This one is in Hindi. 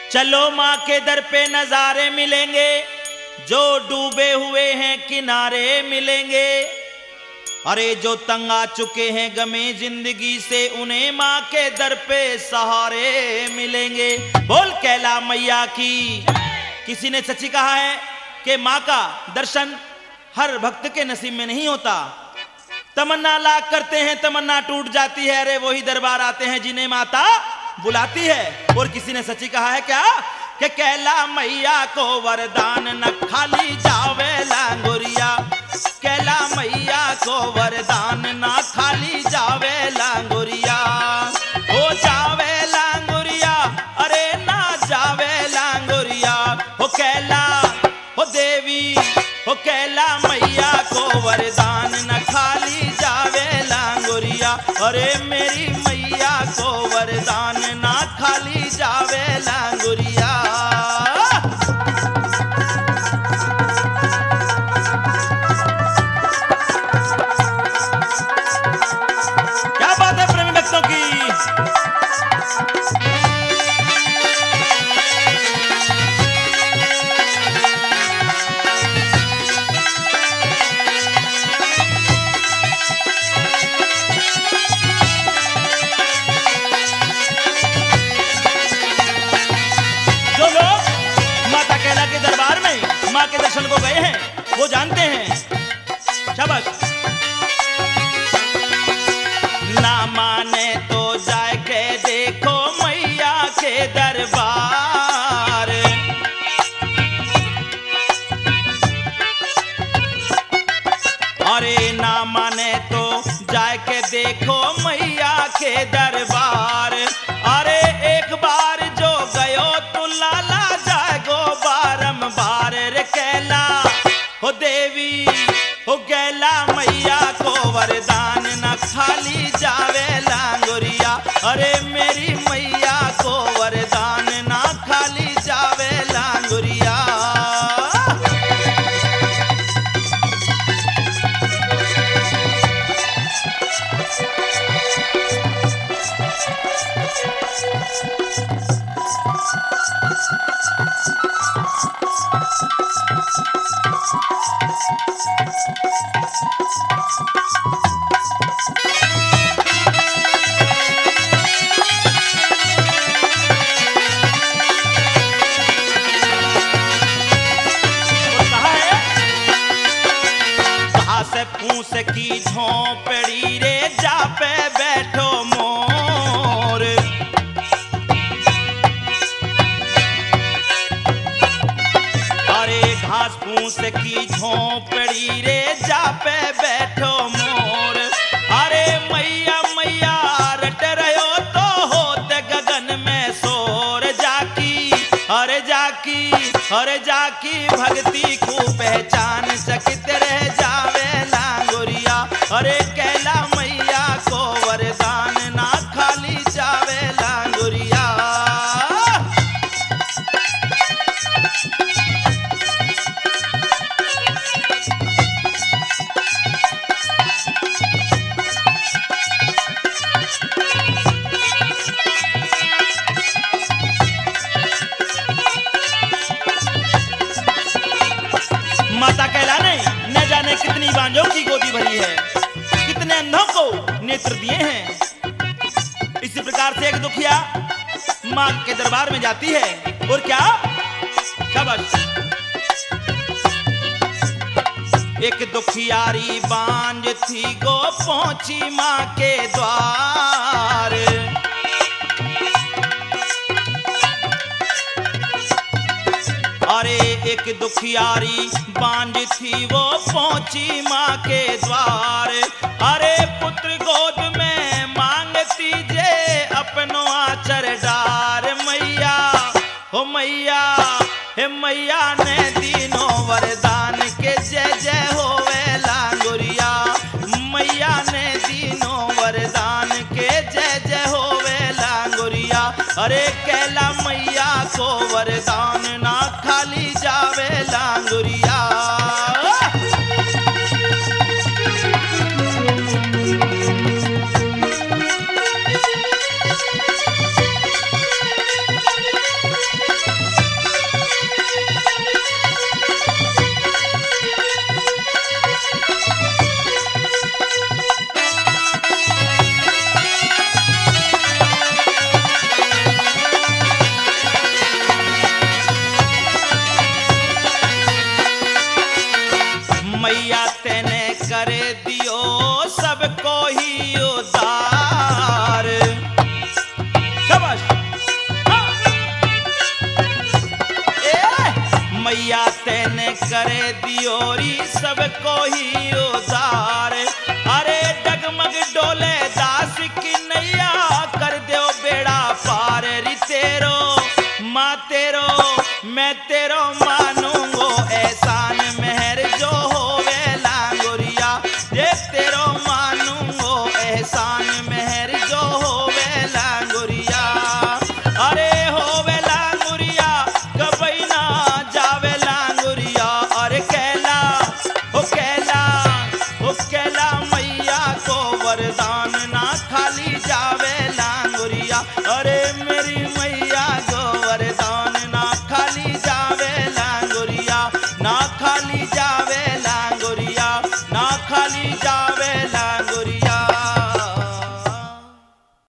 चलो माँ के दर पे नजारे मिलेंगे, जो डूबे हुए हैं किनारे मिलेंगे। अरे जो तंग आ चुके हैं गमे जिंदगी से, उन्हें माँ के दर पे सहारे मिलेंगे। बोल कैला मैया की। किसी ने सच्ची कहा है कि माँ का दर्शन हर भक्त के नसीब में नहीं होता। तमन्ना लाख करते हैं, तमन्ना टूट जाती है। अरे वही दरबार आते हैं जिन्हें माता बुलाती है। और किसी ने सच्ची कहा है क्या कि कैला मैया को वरदान न खाली जावे लांगुरिया। कैला मैया को वरदान न खाली जावे लांगुरिया। हो जावे लांगुरिया, अरे ना जावे लांगुरिया। हो कैला, हो देवी, हो कैला मैया को वरदान न खाली जावे लांगुरिया। अरे मेरी मैया को वरदान ना खाली जावे लांगुरिया। क्या बात है प्रेमी भक्तों की। माँ के दर्शन को गए हैं वो जानते हैं। शाबाश। ना माने तो जाए के देखो मैया के दरबार। अरे ना माने तो जाए के देखो मैया के दरबार। अरे एक बार जो गयो तो लाला जाएगो बारंबार। रे कैला, हो देवी, हो कैला मैया को वरदान न खाली जावे लांगुरिया। अरे मेरी मैया को वरदान न खाली जावे लांगुरिया। फूस की झोंपड़ी रे जा पे बैठो मोर। अरे घास फूस की झोंपड़ी रे जा पे बैठो मोर। अरे मैया मैया रट रहो तो होते गगन में सोर। जाकी, अरे जाकी, अरे जाकी भक्ति को पहचान चकित रह जावे लांगुरिया। अरे कैला मैया को वरदान ना खाली जावे लांगुरिया। माता कैला ने न जाने कितनी बांझों की गोदी भरी है, कितने अंधों को नेत्र दिए हैं। इसी प्रकार से एक दुखिया माँ के दरबार में जाती है और क्या, शाबाश। एक दुखियारी बांझ थी गो पहुंची माँ के द्वार। अरे एक दुखियारी बांझ थी वो पहुंची माँ के द्वार। अरे पुत्र गोद में मांगती जे अपनो आचर डार। मैया, हो मैया, हे मैया ने दीनों वरदान के जय जय होवे लांगुरिया। मैया ने दीनों वरदान के जय जय होवे लांगुरिया। अरे कैला मैया को वरदान ना खाली जावे लांगुरिया। मैया तेने करे दियो सबको ही उद्धार। शाबाश। मैया तेने करे दियोरी सबको ही उद्धार। अरे डगमग डोले दास की नैया कर दो बेड़ा पार। री तेरो माँ तेरो मैं तेरो मानूंगो एहसान मेहर जो होवे लांगुरिया। ये तेरो मानूंगो एहसान मेहर जो होवे लांगुरिया। अरे होवे लांगुरिया कभी ना जावे लांगुरिया। अरे कैला हो कैला मैया को वरदान।